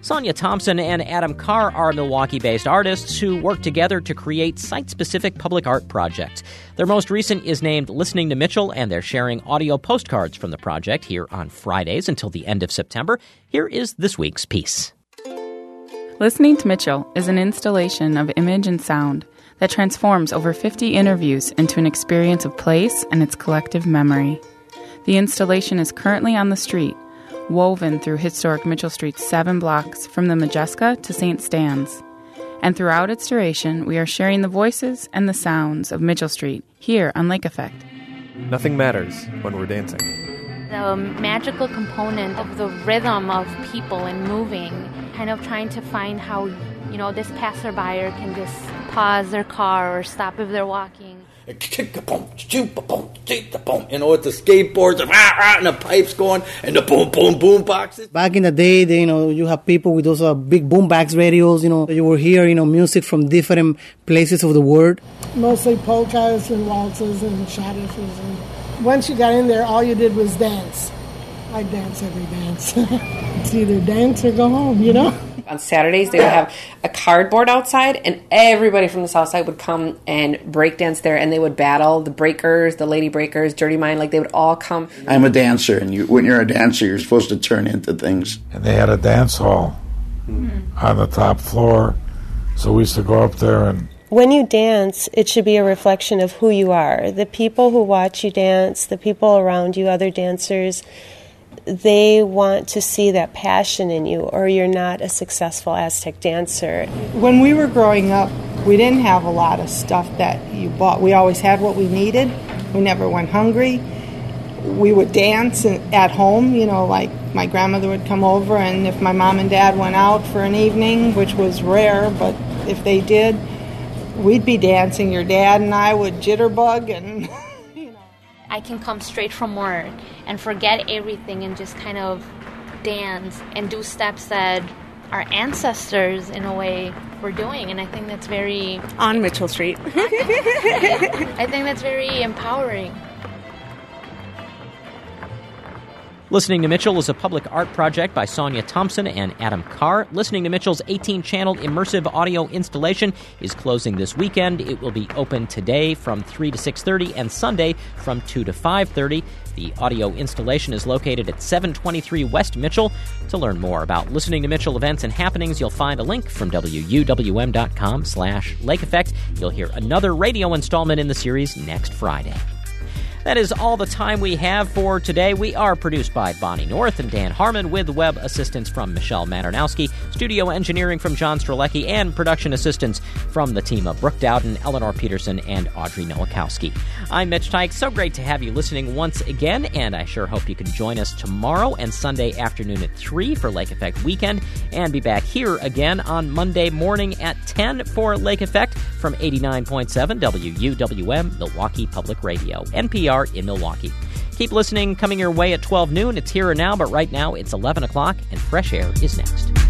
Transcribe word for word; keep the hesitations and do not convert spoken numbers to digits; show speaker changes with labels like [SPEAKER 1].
[SPEAKER 1] Sonia Thompson and Adam Carr are Milwaukee-based artists who work together to create site-specific public art projects. Their most recent is named Listening to Mitchell, and they're sharing audio postcards from the project here on Fridays until the end of September. Here is this week's piece.
[SPEAKER 2] Listening to Mitchell is an installation of image and sound that transforms over fifty interviews into an experience of place and its collective memory. The installation is currently on the street, woven through historic Mitchell Street's seven blocks from the Majeska to Saint Stan's. And throughout its duration, we are sharing the voices and the sounds of Mitchell Street here on Lake Effect.
[SPEAKER 3] Nothing matters when we're dancing.
[SPEAKER 4] The magical component of the rhythm of people and moving, kind of trying to find how, you know, this passerby can just pause their car or stop if they're walking.
[SPEAKER 5] You know, with the skateboards and, rah, rah, and the pipes going and the boom, boom, boom boxes.
[SPEAKER 6] Back in the day, they, you know, you have people with those uh, big boombox radios, you know, you will hear, you know, music from different places of the world.
[SPEAKER 7] Mostly polkas and waltzes and schottisches. And once you got in there, all you did was dance. I dance every dance. It's either dance or go home, you know?
[SPEAKER 8] On Saturdays, they would have a cardboard outside, and everybody from the south side would come and break dance there, and they would battle the breakers, the lady breakers, Dirty Mind, like they would all come.
[SPEAKER 9] I'm a dancer, and you, when you're a dancer, you're supposed to turn into things.
[SPEAKER 10] And they had a dance hall mm-hmm. on the top floor, so we used to go up there and...
[SPEAKER 11] When you dance, it should be a reflection of who you are. The people who watch you dance, the people around you, other dancers, they want to see that passion in you, or you're not a successful Aztec dancer.
[SPEAKER 12] When we were growing up, we didn't have a lot of stuff that you bought. We always had what we needed. We never went hungry. We would dance at home, you know, like my grandmother would come over, and if my mom and dad went out for an evening, which was rare, but if they did, we'd be dancing. Your dad and I would jitterbug and...
[SPEAKER 4] I can come straight from work and forget everything and just kind of dance and do steps that our ancestors, in a way, were doing. And I think that's very...
[SPEAKER 13] On Mitchell Street.
[SPEAKER 4] I think that's very empowering.
[SPEAKER 1] Listening to Mitchell is a public art project by Sonia Thompson and Adam Carr. Listening to Mitchell's eighteen-channel immersive audio installation is closing this weekend. It will be open today from three to six thirty and Sunday from two to five thirty. The audio installation is located at seven twenty-three West Mitchell. To learn more about Listening to Mitchell events and happenings, you'll find a link from W U W M dot com slash Lake Effect. You'll hear another radio installment in the series next Friday. That is all the time we have for today. We are produced by Bonnie North and Dan Harmon, with web assistance from Michelle Maternowski, studio engineering from John Strelecki, and production assistance from the team of Brooke Dowden, Eleanor Peterson, and Audrey Nowakowski. I'm Mitch Tyke. So great to have you listening once again, and I sure hope you can join us tomorrow and Sunday afternoon at three for Lake Effect Weekend, and be back here again on Monday morning at ten for Lake Effect from eighty-nine point seven W U W M, Milwaukee Public Radio, N P R in Milwaukee. Keep listening. Coming your way at twelve noon. It's Here or Now, but right now it's eleven o'clock, and Fresh Air is next.